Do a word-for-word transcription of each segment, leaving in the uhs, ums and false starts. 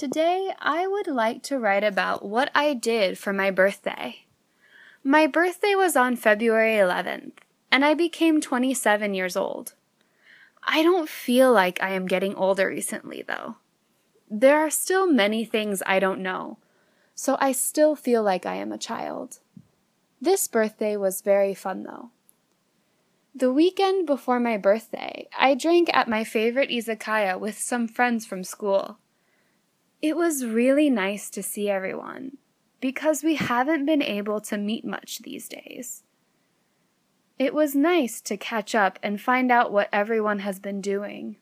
Today, I would like to write about what I did for my birthday. My birthday was on February eleventh, and I became twenty-seven years old. I don't feel like I am getting older recently, though. There are still many things I don't know, so I still feel like I am a child. This birthday was very fun, though. The weekend before my birthday, I drank at my favorite izakaya with some friends from school. It was really nice to see everyone, because we haven't been able to meet much these days. It was nice to catch up and find out what everyone has been doing.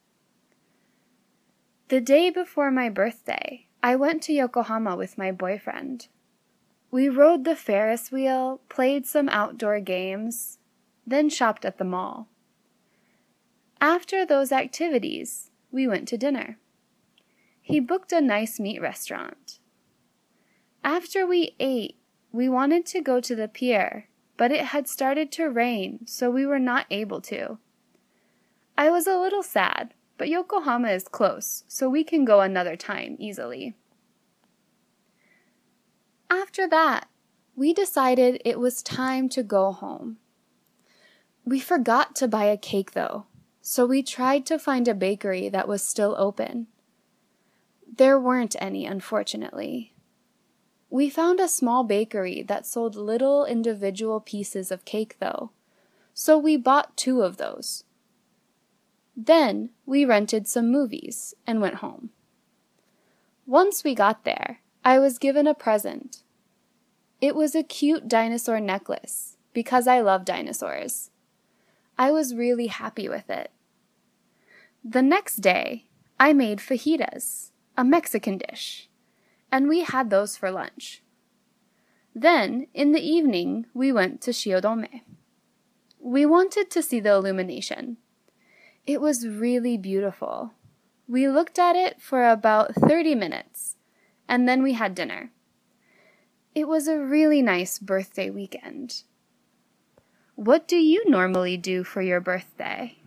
The day before my birthday, I went to Yokohama with my boyfriend. We rode the Ferris wheel, played some outdoor games, then shopped at the mall. After those activities, we went to dinner. He booked a nice meat restaurant. After we ate, we wanted to go to the pier, but it had started to rain, so we were not able to. I was a little sad, but Yokohama is close, so we can go another time easily. After that, we decided it was time to go home. We forgot to buy a cake though, so we tried to find a bakery that was still open. There weren't any, unfortunately. We found a small bakery that sold little individual pieces of cake though, so we bought two of those. Then we rented some movies and went home. Once we got there, I was given a present. It was a cute dinosaur necklace because I love dinosaurs. I was really happy with it. The next day, I made fajitas, a Mexican dish, and we had those for lunch. Then, in the evening, we went to Shiodome. We wanted to see the illumination. It was really beautiful. We looked at it for about thirty minutes, and then we had dinner. It was a really nice birthday weekend. What do you normally do for your birthday?